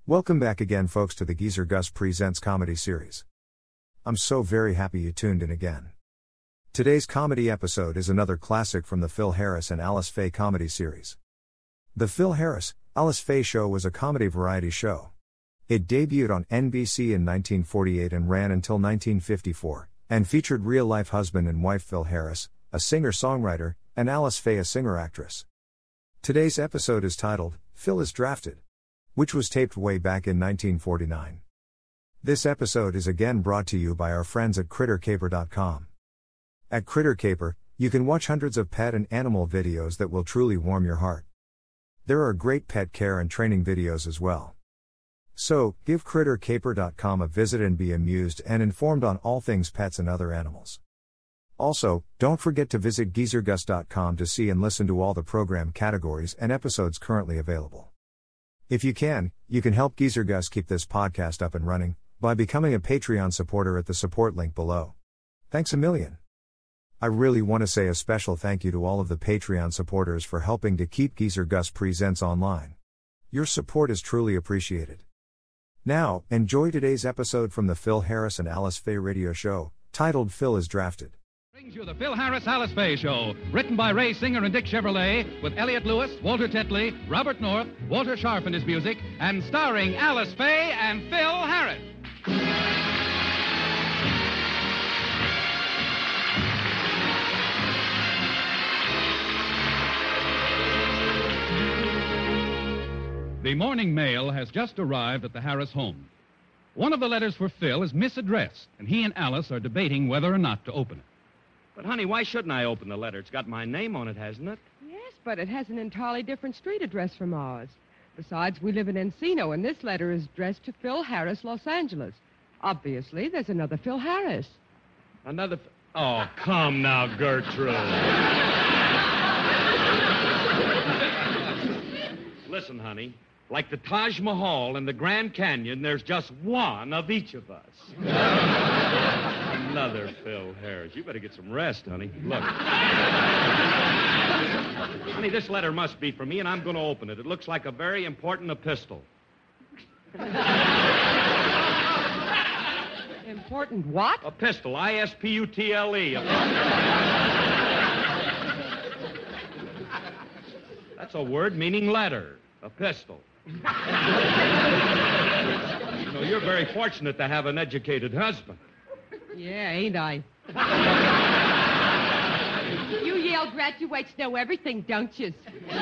Welcome back again, folks, to the Geezer Gus Presents Comedy Series. I'm so very happy you tuned in again. Today's comedy episode is another classic from the Phil Harris and Alice Faye comedy series. The Phil Harris, Alice Faye Show was a comedy variety show. It debuted on NBC in 1948 and ran until 1954, and featured real-life husband and wife Phil Harris, a singer-songwriter, and Alice Faye, a singer-actress. Today's episode is titled, Phil is Drafted, which was taped way back in 1949. This episode is again brought to you by our friends at CritterCaper.com. At CritterCaper, you can watch hundreds of pet and animal videos that will truly warm your heart. There are great pet care and training videos as well. So, give CritterCaper.com a visit and be amused and informed on all things pets and other animals. Also, don't forget to visit GeezerGus.com to see and listen to all the program categories and episodes currently available. If you can help Geezer Gus keep this podcast up and running by becoming a Patreon supporter at the support link below. Thanks a million. I really want to say a special thank you to all of the Patreon supporters for helping to keep Geezer Gus Presents online. Your support is truly appreciated. Now, enjoy today's episode from the Phil Harris and Alice Faye radio show, titled Phil is Drafted. Brings you the Phil Harris Alice Faye Show, written by Ray Singer and Dick Chevrolet, with Elliott Lewis, Walter Tetley, Robert North, Walter Sharp in his music, and starring Alice Faye and Phil Harris. The morning mail has just arrived at the Harris home. One of the letters for Phil is misaddressed, and he and Alice are debating whether or not to open it. But, honey, why shouldn't I open the letter? It's got my name on it, hasn't it? Yes, but it has an entirely different street address from ours. Besides, we live in Encino, and this letter is addressed to Phil Harris, Los Angeles. Obviously, there's another Phil Harris. Another... Oh, come now, Gertrude. Listen, honey. Like the Taj Mahal and the Grand Canyon, there's just one of each of us. Another Phil Harris. You better get some rest, honey. Look. Honey, this letter must be for me, and I'm going to open it. It looks like a very important epistle. Important what? Epistle. I-S-P-U-T-L-E. That's a word meaning letter. Epistle. You know, you're very fortunate to have an educated husband. Yeah, ain't I? You Yale graduates know everything, don't you?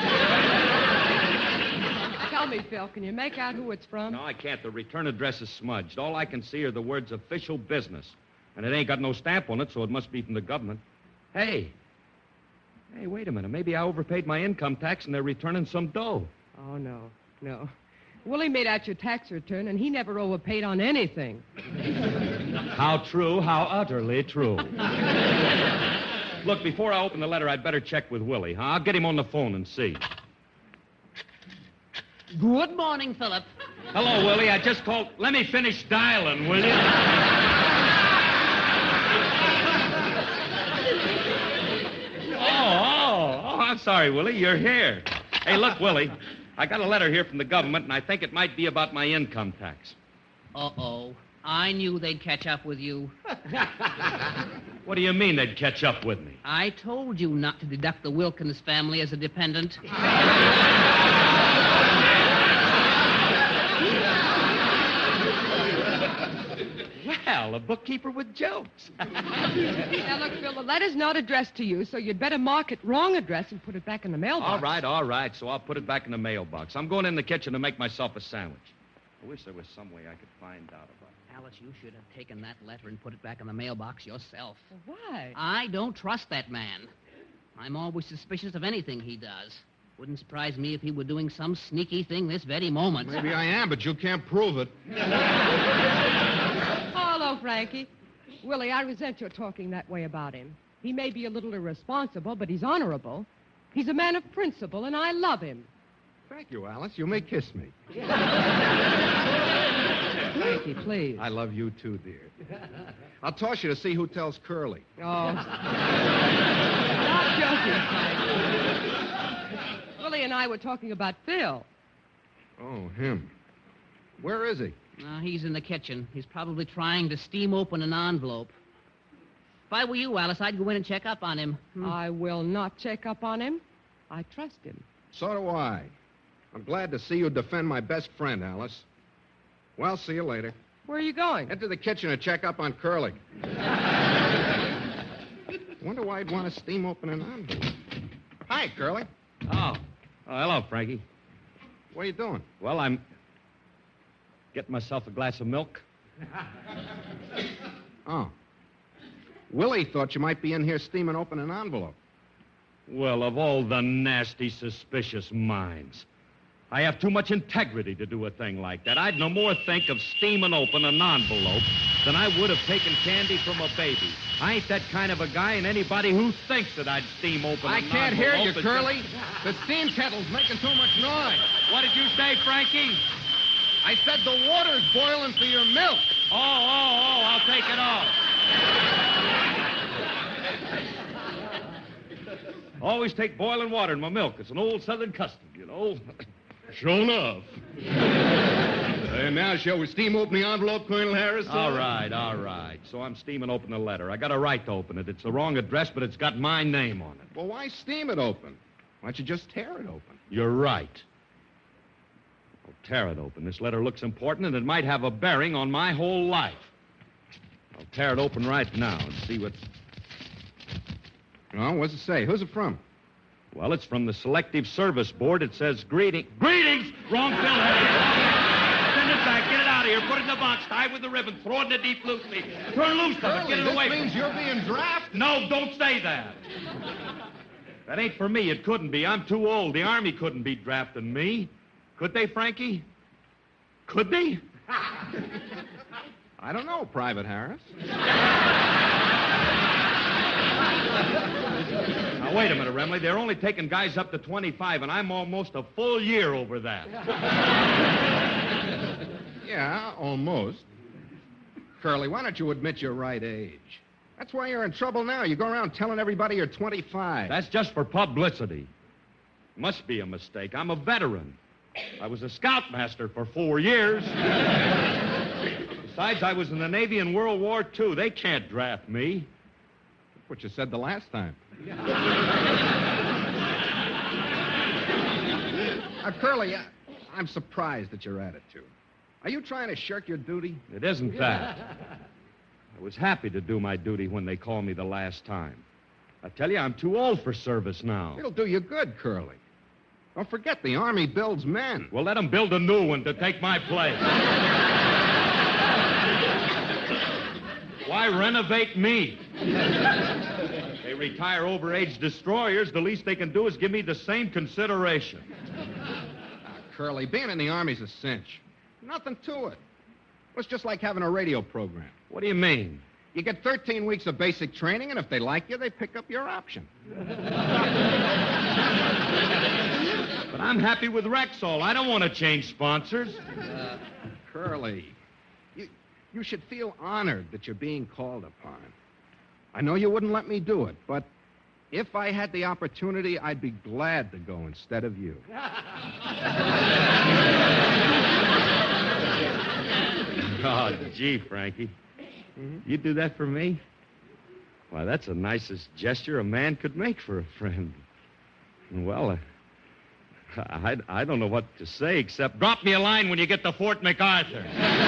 Tell me, Phil, can you make out who it's from? No, I can't. The return address is smudged. All I can see are the words official business. And it ain't got no stamp on it, so it must be from the government. Hey, wait a minute. Maybe I overpaid my income tax and they're returning some dough. Oh, no. Willie made out your tax return, and he never overpaid on anything. How true, how utterly true. Look, before I open the letter, I'd better check with Willie, huh? I'll get him on the phone and see. Good morning, Philip. Hello, Willie. I just called. Let me finish dialing, will you? Oh, I'm sorry, Willie. You're here. Hey, look, Willie. I got a letter here from the government, and I think it might be about my income tax. Uh-oh. I knew they'd catch up with you. What do you mean they'd catch up with me? I told you not to deduct the Wilkins family as a dependent. Well, a bookkeeper with jokes. Now, look, Phil, the letter's not addressed to you, so you'd better mark it wrong address and put it back in the mailbox. All right. So I'll put it back in the mailbox. I'm going in the kitchen to make myself a sandwich. I wish there was some way I could find out about it. Alice, you should have taken that letter and put it back in the mailbox yourself. Why? I don't trust that man. I'm always suspicious of anything he does. Wouldn't surprise me if he were doing some sneaky thing this very moment. Maybe I am, but you can't prove it. Hello, Frankie. Willie, I resent your talking that way about him. He may be a little irresponsible, but he's honorable. He's a man of principle, and I love him. Thank you, Alice. You may kiss me. Frankie, please. I love you too, dear. I'll toss you to see who tells Curly. Oh. Stop joking, Frankie. Willie and I were talking about Phil. Oh, him. Where is he? He's in the kitchen. He's probably trying to steam open an envelope. If I were you, Alice, I'd go in and check up on him. I will not check up on him. I trust him. So do I. I'm glad to see you defend my best friend, Alice. Well, see you later. Where are you going? Head to the kitchen to check up on Curly. Wonder why I'd want to steam open an envelope. Hi, Curly. Oh, hello, Frankie. What are you doing? Well, I'm getting myself a glass of milk. Oh. Willie thought you might be in here steaming open an envelope. Well, of all the nasty, suspicious minds, I have too much integrity to do a thing like that. I'd no more think of steaming open an envelope than I would have taken candy from a baby. I ain't that kind of a guy, and anybody who thinks that I'd steam open an envelope... I can't hear you, Curly. The steam kettle's making too much noise. What did you say, Frankie? I said the water's boiling for your milk. Oh, I'll take it off. Always take boiling water in my milk. It's an old Southern custom, you know. Sure enough. And now shall we steam open the envelope, Colonel Harris? All right. So I'm steaming open the letter. I got a right to open it. It's the wrong address, but it's got my name on it. Well, why steam it open? Why don't you just tear it open? You're right. I'll tear it open. This letter looks important, and it might have a bearing on my whole life. I'll tear it open right now and see what... Oh, what's it say? Who's it from? Well, it's from the Selective Service Board. It says Greetings! Wrong Phil Harris. Send it back. Get it out of here. Put it in the box. Tie it with the ribbon. Throw it in the deep blue sea. Turn loose of it. Get it away This means from you're being drafted. No, don't say that. That ain't for me. It couldn't be. I'm too old. The Army couldn't be drafting me. Could they, Frankie? Could they? I don't know, Private Harris. Now, wait a minute, Remley. They're only taking guys up to 25, and I'm almost a full year over that. Yeah, almost. Curly, why don't you admit your right age? That's why you're in trouble now. You go around telling everybody you're 25. That's just for publicity. Must be a mistake. I'm a veteran. I was a scoutmaster for 4 years. Besides, I was in the Navy in World War II. They can't draft me. That's what you said the last time. Curly, I'm surprised at your attitude. Are you trying to shirk your duty? It isn't that. I was happy to do my duty when they called me the last time. I tell you, I'm too old for service now. It'll do you good, Curly. Don't forget, the Army builds men. Well, let them build a new one to take my place. Why renovate me? They retire overage destroyers. The least they can do is give me the same consideration. Curly, being in the Army's a cinch. Nothing to it. It's just like having a radio program. What do you mean? You get 13 weeks of basic training, and if they like you, they pick up your option. But I'm happy with Rexall. I don't want to change sponsors. Curly, you should feel honored that you're being called upon. I know you wouldn't let me do it, but if I had the opportunity, I'd be glad to go instead of you. Oh, gee, Frankie. You do that for me? Why, that's the nicest gesture a man could make for a friend. Well, I don't know what to say except drop me a line when you get to Fort MacArthur.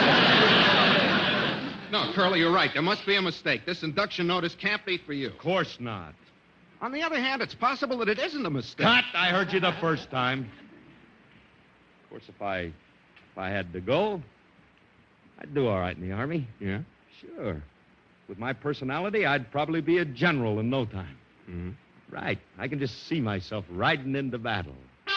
No, Curly, you're right. There must be a mistake. This induction notice can't be for you. Of course not. On the other hand, it's possible that it isn't a mistake. Cut! I heard you the first time. Of course, if I had to go, I'd do all right in the Army. Yeah? Sure. With my personality, I'd probably be a general in no time. Mm-hmm. Right. I can just see myself riding into battle.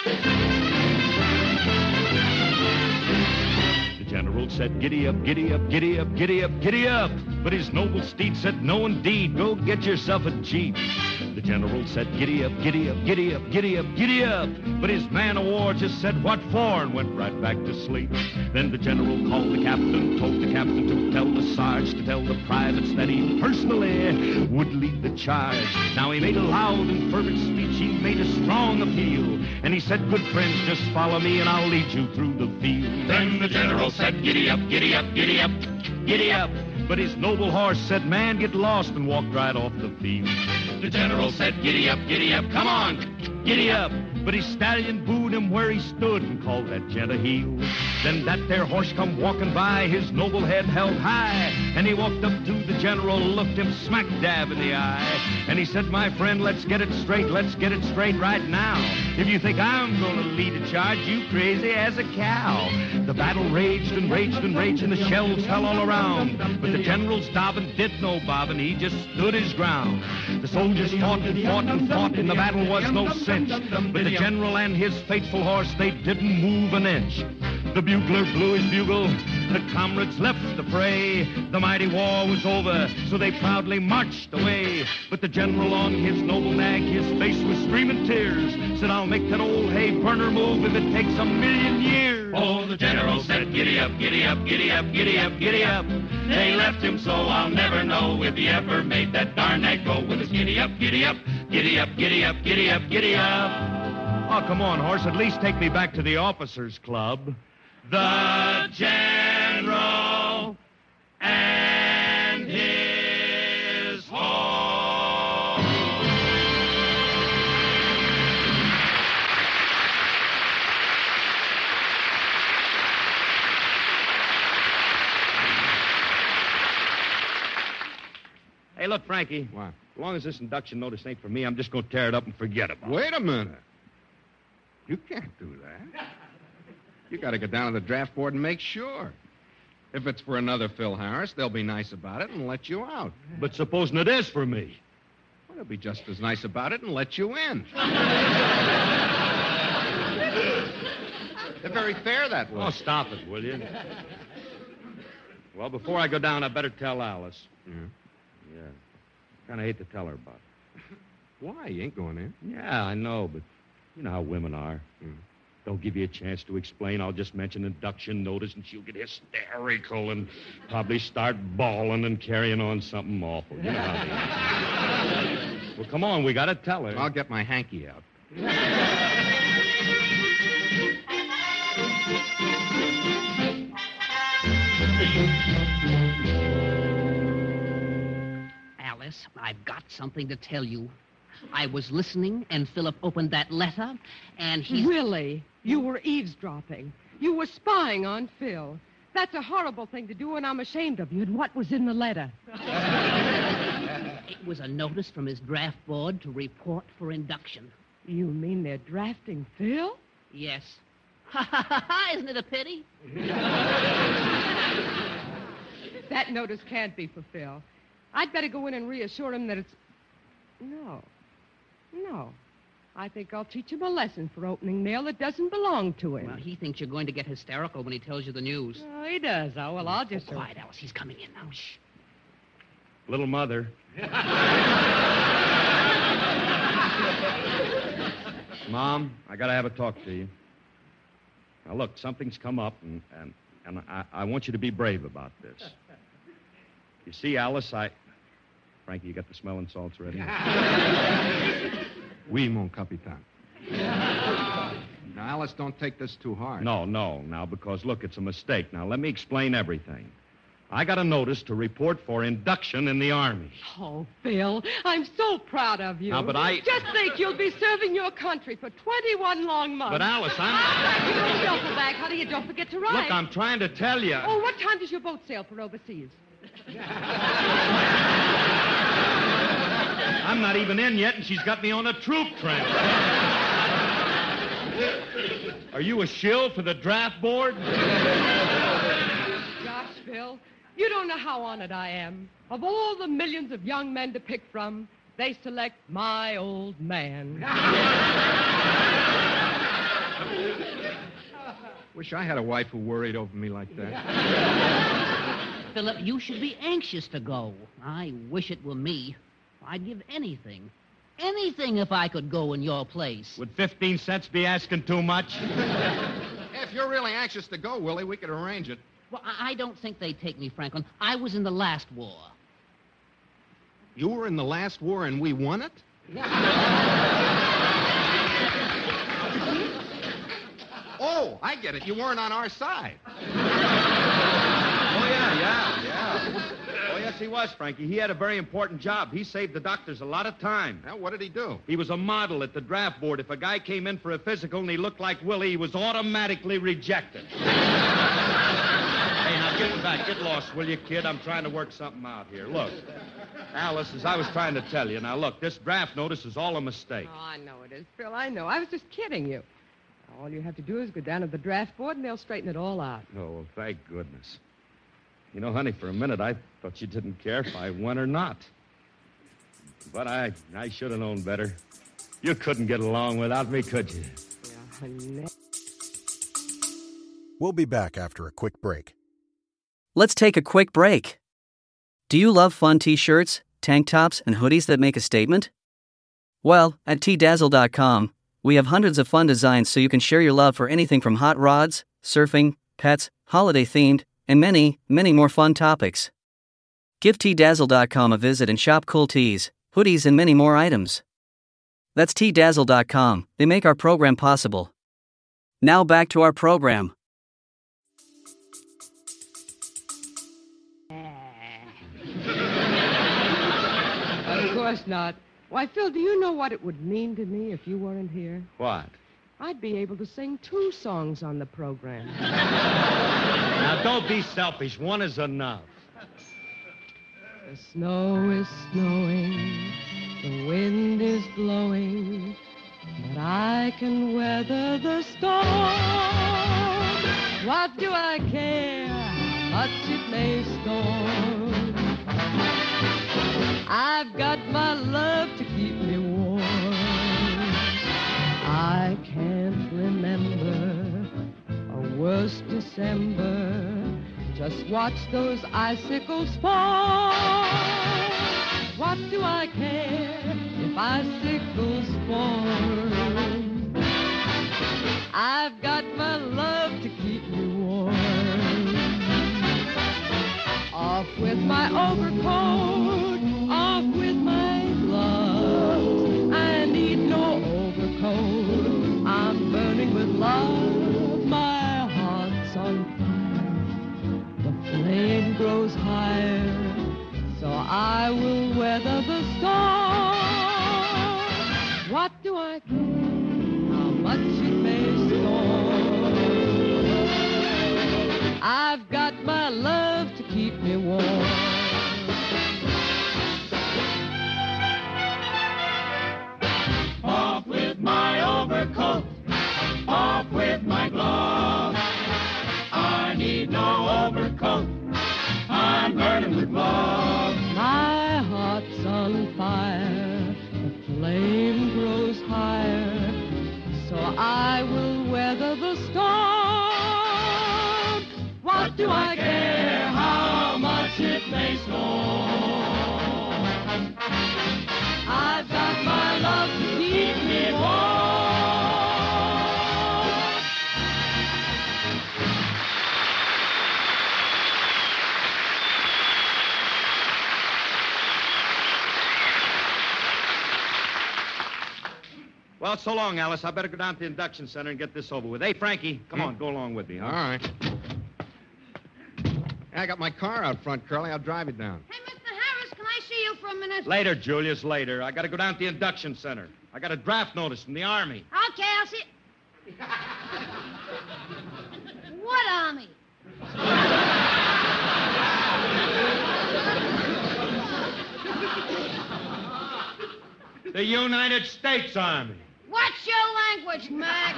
The general said, "Giddy up, giddy up, giddy up, giddy up, giddy up." But his noble steed said, "No, indeed. Go get yourself a Jeep." The general said, giddy up, giddy up, giddy up, giddy up, giddy up. But his man of war just said, what for? And went right back to sleep. Then the general called the captain, told the captain to tell the sarge, to tell the privates that he personally would lead the charge. Now he made a loud and fervent speech, he made a strong appeal, and he said, good friends, just follow me and I'll lead you through the field. Then the general said, giddy up, giddy up, giddy up, giddy up. But his noble horse said, man, get lost, and walked right off the field. The general said, giddy up, come on, giddy up. But his stallion booed him where he stood and called that gent a heel. Then that there horse come walking by, his noble head held high, and he walked up to the general, looked him smack dab in the eye, and he said, my friend, let's get it straight right now. If you think I'm gonna lead a charge, you crazy as a cow. The battle raged and raged and raged, and the shells fell all around. But the general's Dobbin did no bobbin, he just stood his ground. The soldiers fought and fought and fought, and the battle was no cinch. But the general and his faithful horse, they didn't move an inch. The bugler blew his bugle, the comrades left the fray. The mighty war was over, so they proudly marched away. But the general on his noble nag, his face was streaming tears, said, I'll make that old hay burner move if it takes 1,000,000 years. Oh, the general said, giddy up, giddy up, giddy up, giddy up, giddy up. They left him so I'll never know if he ever made that darn nag go with his giddy up, giddy up, giddy up, giddy up, giddy up, giddy up. Oh, come on, horse, at least take me back to the officers' club. The general and his horse. Hey, look, Frankie. What? As long as this induction notice ain't for me, I'm just going to tear it up and forget about it. Wait a minute. You can't do that. You got to go down to the draft board and make sure. If it's for another Phil Harris, they'll be nice about it and let you out. But supposing it is for me. Well, they'll be just as nice about it and let you in. They're very fair that way. Oh, stop it, will you? Well, before I go down, I better tell Alice. Yeah. Yeah. Kind of hate to tell her about it. Why? You ain't going in. Yeah, I know, but you know how women are. Mm. Don't give you a chance to explain. I'll just mention induction notice, and she'll get hysterical and probably start bawling and carrying on something awful. You know how they are. Well, come on, we got to tell her. I'll get my hanky out. Alice, I've got something to tell you. I was listening, and Philip opened that letter, and he's... Really? You were eavesdropping. You were spying on Phil. That's a horrible thing to do, and I'm ashamed of you. And what was in the letter? It was a notice from his draft board to report for induction. You mean they're drafting Phil? Yes. Ha, ha, ha, ha, isn't it a pity? That notice can't be for Phil. I'd better go in and reassure him that it's... No. I think I'll teach him a lesson for opening mail that doesn't belong to him. Well, he thinks you're going to get hysterical when he tells you the news. Oh, he does. Oh, well, I'll just... Quiet, Alice. He's coming in now. Shh. Little mother. Mom, I got to have a talk to you. Now, look, something's come up, and I want you to be brave about this. You see, Alice, Frankie, you got the smelling salts ready? Oui, mon capitaine. Now, Alice, don't take this too hard. No, now, because, look, it's a mistake. Now, let me explain everything. I got a notice to report for induction in the Army. Oh, Phil, I'm so proud of you. Now, but Just think, you'll be serving your country for 21 long months. But, Alice, Your little duffel bag, honey, and don't forget to write. Look, I'm trying to tell you. Oh, what time does your boat sail for overseas? I'm not even in yet, and she's got me on a troop train. Are you a shill for the draft board? Gosh, Phil, you don't know how honored I am. Of all the millions of young men to pick from, they select my old man. Wish I had a wife who worried over me like that. Philip, you should be anxious to go. I wish it were me. I'd give anything. anything if I could go in your place. Would 15 cents be asking too much? If you're really anxious to go, Willie, we could arrange it. Well, I don't think they'd take me, Franklin. I was in the last war. You were in the last war and we won it? Oh, I get it. You weren't on our side. Oh, yeah. Oh, yes, he was, Frankie. He had a very important job. He saved the doctors a lot of time. Well, what did he do? He was a model at the draft board. If a guy came in for a physical and he looked like Willie, he was automatically rejected. Hey, now, get back. Get lost, will you, kid? I'm trying to work something out here. Look, Alice, as I was trying to tell you, now, look, this draft notice is all a mistake. Oh, I know it is, Phil. I know. I was just kidding you. All you have to do is go down to the draft board, and they'll straighten it all out. Oh, well, thank goodness. You know, honey, for a minute, I thought you didn't care if I won or not. But I should have known better. You couldn't get along without me, could you? Yeah, We'll be back after a quick break. Let's take a quick break. Do you love fun t-shirts, tank tops, and hoodies that make a statement? Well, at tdazzle.com, we have hundreds of fun designs so you can share your love for anything from hot rods, surfing, pets, holiday-themed, and many, many more fun topics. Give tdazzle.com a visit and shop cool tees, hoodies, and many more items. That's tdazzle.com. They make our program possible. Now back to our program. Of course not. Why, Phil, do you know what it would mean to me if you weren't here? What? I'd be able to sing 2 songs on the program. Now, don't be selfish. One is enough. The snow is snowing, the wind is blowing, but I can weather the storm. What do I care how much it may storm? I've got my love to keep me warm. I can't remember a worse December. Just watch those icicles fall. What do I care if icicles fall? I've got my love to keep me warm. Off with my overcoat, off with my gloves. I need no overcoat. I'm burning with love. My heart's on fire. The flame grows higher, so I will weather the storm. What do I care how much it may storm? I've got my love to keep me warm. Off with my overcoat, off with my gloves. I need no overcoat, I'm burning with love. My heart's on fire, the flame grows higher, so I will weather the storm. What do I care how much it may storm? I've got my love to keep me warm. Well, so long, Alice. I better go down to the induction center and get this over with. Hey, Frankie, come on, go along with me, huh? All right. I got my car out front, Curly. I'll drive you down. Hey, Mr. Harris, can I see you for a minute? Later, Julius, later. I got to go down to the induction center. I got a draft notice from the Army. Okay, I'll see. What army? The United States Army. What's your language, Mac?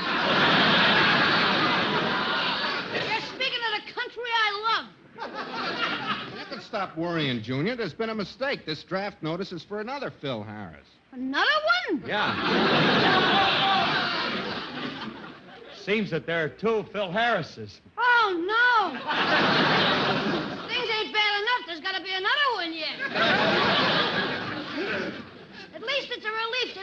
You're speaking of the country I love. You can stop worrying, Junior. There's been a mistake. This draft notice is for another Phil Harris. Another one? Yeah. Seems that there are 2 Phil Harrises. Oh, no. Things ain't bad enough. There's got to be another one yet. At least it's a relief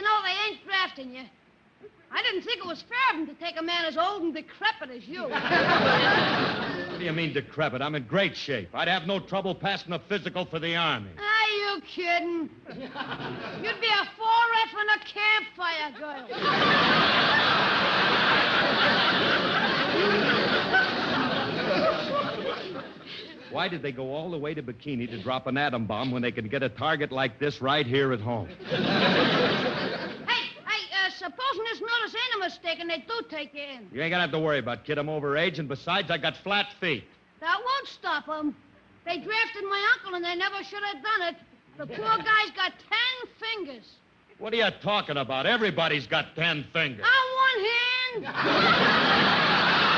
take a man as old and decrepit as you. What do you mean decrepit? I'm in great shape. I'd have no trouble passing a physical for the Army. Are you kidding? You'd be a 4F and a campfire girl. Why did they go all the way to Bikini to drop an atom bomb when they could get a target like this right here at home? Supposing this notice ain't a mistake and they do take you in. You ain't gonna have to worry about, kid. I'm overage, and besides, I got flat feet. That won't stop them. They drafted my uncle and they never should have done it. The poor guy's got 10 fingers. What are you talking about? Everybody's got 10 fingers. On one hand.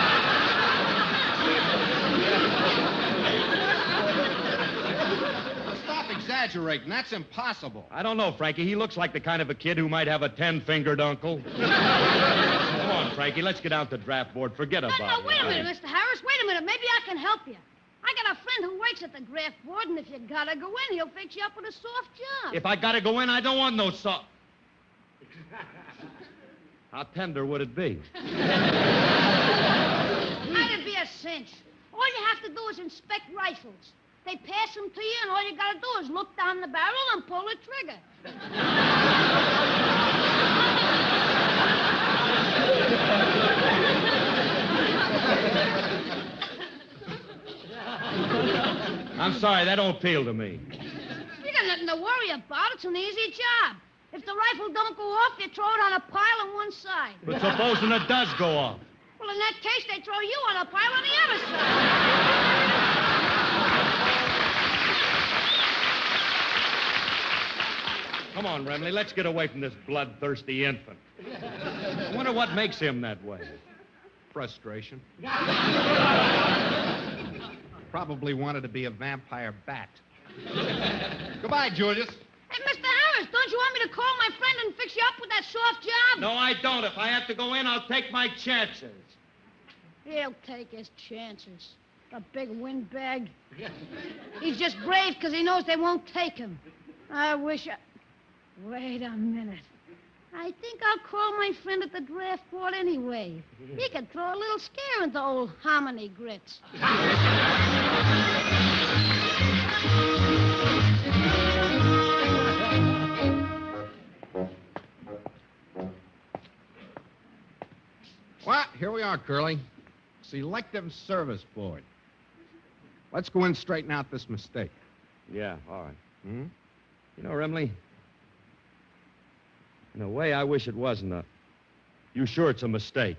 Stop exaggerating. That's impossible. I don't know, Frankie. He looks like the kind of a kid who might have a 10-fingered uncle. Come on, Frankie. Let's get out the draft board. Forget about it. No, wait a minute, Mr. Harris. Wait a minute. Maybe I can help you. I got a friend who works at the draft board, and if you gotta go in, he'll fix you up with a soft job. If I gotta go in, I don't want no soft. How tender would it be? That'd be a cinch. All you have to do is inspect rifles. They pass them to you, and all you gotta do is look down the barrel and pull the trigger. I'm sorry, that don't appeal to me. You got nothing to worry about. It's an easy job. If the rifle don't go off, you throw it on a pile on one side. But supposing it does go off? Well, in that case, they throw you on a pile on the other side. Come on, Remley, let's get away from this bloodthirsty infant. I wonder what makes him that way. Frustration. Probably wanted to be a vampire bat. Goodbye, Julius. Hey, Mr. Harris, don't you want me to call my friend and fix you up with that soft job? No, I don't. If I have to go in, I'll take my chances. He'll take his chances. A big windbag. He's just brave because he knows they won't take him. I wish I... Wait a minute. I think I'll call my friend at the draft board anyway. He could throw a little scare into old Hominy Grits. Well, here we are, Curly. Selective Service Board. Let's go in and straighten out this mistake. Yeah, all right. You know, Remley, in a way, I wish it wasn't a... You sure it's a mistake?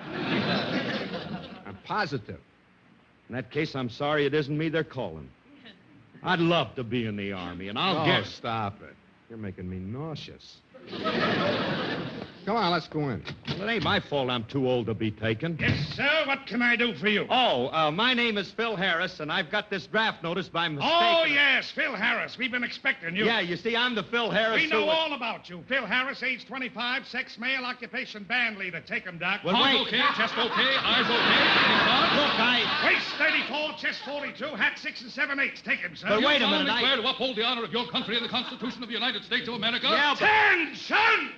I'm positive. In that case, I'm sorry it isn't me they're calling. I'd love to be in the Army, and I'll get... stop it. You're making me nauseous. Come on, let's go in. Well, it ain't my fault I'm too old to be taken. Yes, sir. What can I do for you? Oh, my name is Phil Harris, and I've got this draft notice by mistake. Oh, yes, Phil Harris. We've been expecting you. Yeah, you see, I'm the Phil Harris. We know all about you. Phil Harris, age 25, sex male, occupation band leader. Take him, Doc. Well, Arms okay, chest okay, eyes okay. Look, Waist 34, chest 42, hat 6 and 7/8. Take him, sir. But wait a solemnly minute, swear to uphold the honor of your country and the Constitution of the United States of America? Yeah, but... Attention!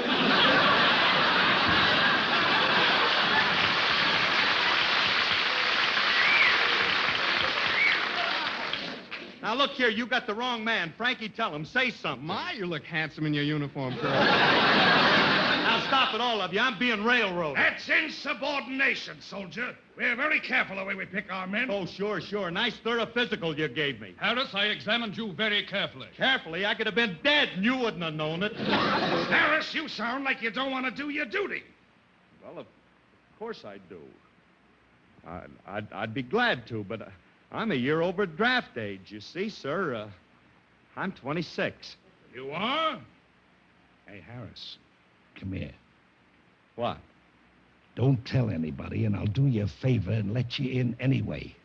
Now, look here, you got the wrong man. Frankie, tell him. Say something. My, you look handsome in your uniform, Curly. Now, stop it, all of you. I'm being railroaded. That's insubordination, soldier. We're very careful the way we pick our men. Oh, sure. Nice thorough physical you gave me. Harris, I examined you very carefully. Carefully, I could have been dead and you wouldn't have known it. Harris, you sound like you don't want to do your duty. Well, of course I do. I'd be glad to, but I'm a year over draft age, you see, sir. I'm 26. You are? Hey, Harris, come here. What? Don't tell anybody, and I'll do you a favor and let you in anyway.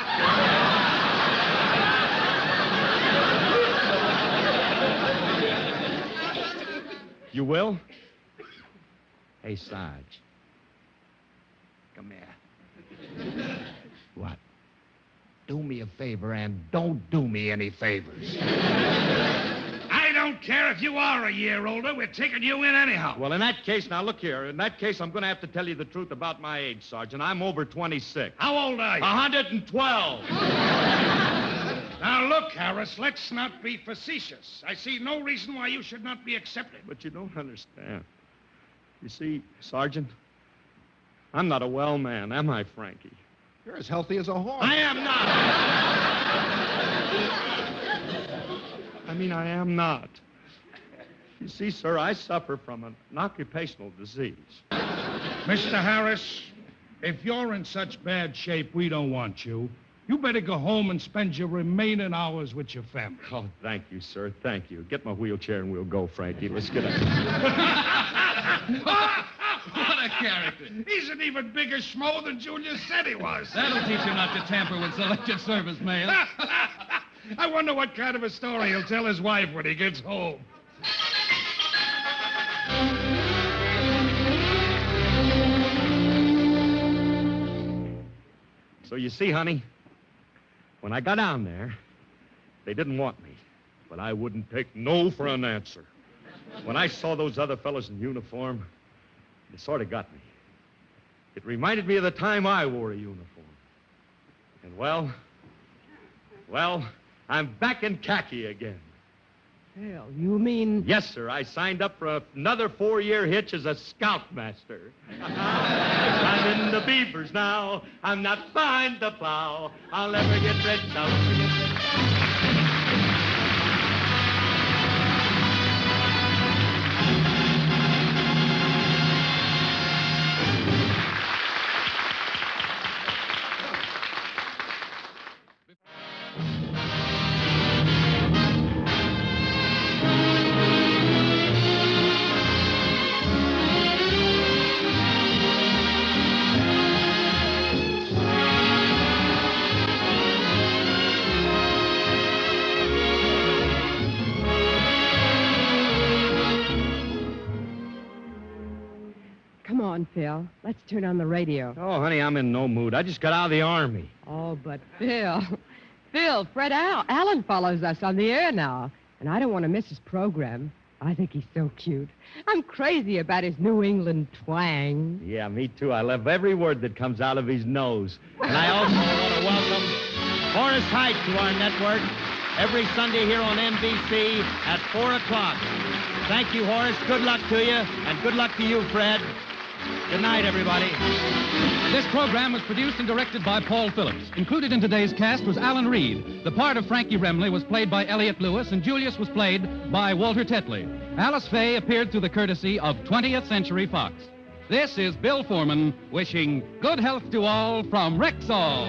You will? Hey, Sarge. Come here. What? Do me a favor and don't do me any favors. I don't care if you are a year older. We're taking you in anyhow. Well, in that case, now look here. In that case, I'm going to have to tell you the truth about my age, Sergeant. I'm over 26. How old are you? 112. Now, look, Harris, let's not be facetious. I see no reason why you should not be accepted. But you don't understand. You see, Sergeant, I'm not a well man, am I, Frankie? You're as healthy as a horse. I am not. I am not. You see, sir, I suffer from an occupational disease. Mr. Harris, if you're in such bad shape, we don't want you. You better go home and spend your remaining hours with your family. Oh, thank you, sir. Thank you. Get my wheelchair and we'll go, Frankie. Let's get up. What a character. He's an even bigger schmo than Julius said he was. That'll teach you not to tamper with selective service mail. I wonder what kind of a story he'll tell his wife when he gets home. So you see, honey, when I got down there, they didn't want me. But I wouldn't take no for an answer. When I saw those other fellows in uniform, it sort of got me. It reminded me of the time I wore a uniform. And, well, I'm back in khaki again. Hell, you mean... Yes, sir. I signed up for another 4-year hitch as a scoutmaster. I'm in the beavers now. I'm not behind the plow. I'll never get rich. I'll never get rich. Come on, Phil. Let's turn on the radio. Oh, honey, I'm in no mood. I just got out of the Army. Oh, but Phil... Phil, Fred Allen follows us on the air now. And I don't want to miss his program. I think he's so cute. I'm crazy about his New England twang. Yeah, me too. I love every word that comes out of his nose. And I also want to welcome Horace Heidt to our network every Sunday here on NBC at 4 o'clock. Thank you, Horace. Good luck to you, and good luck to you, Fred. Good night, everybody. This program was produced and directed by Paul Phillips. Included in today's cast was Alan Reed. The part of Frankie Remley was played by Elliott Lewis, and Julius was played by Walter Tetley. Alice Faye appeared through the courtesy of 20th Century Fox. This is Bill Foreman wishing good health to all from Rexall.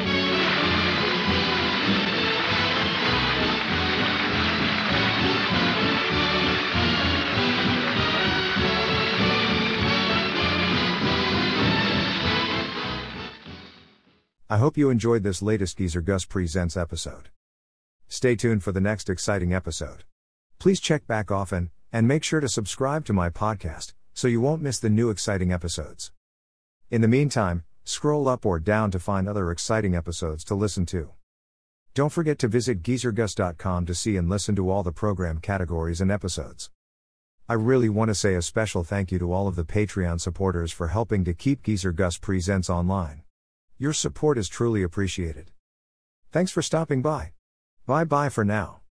I hope you enjoyed this latest Geezer Gus Presents episode. Stay tuned for the next exciting episode. Please check back often, and make sure to subscribe to my podcast, so you won't miss the new exciting episodes. In the meantime, scroll up or down to find other exciting episodes to listen to. Don't forget to visit geezergus.com to see and listen to all the program categories and episodes. I really want to say a special thank you to all of the Patreon supporters for helping to keep Geezer Gus Presents online. Your support is truly appreciated. Thanks for stopping by. Bye-bye for now.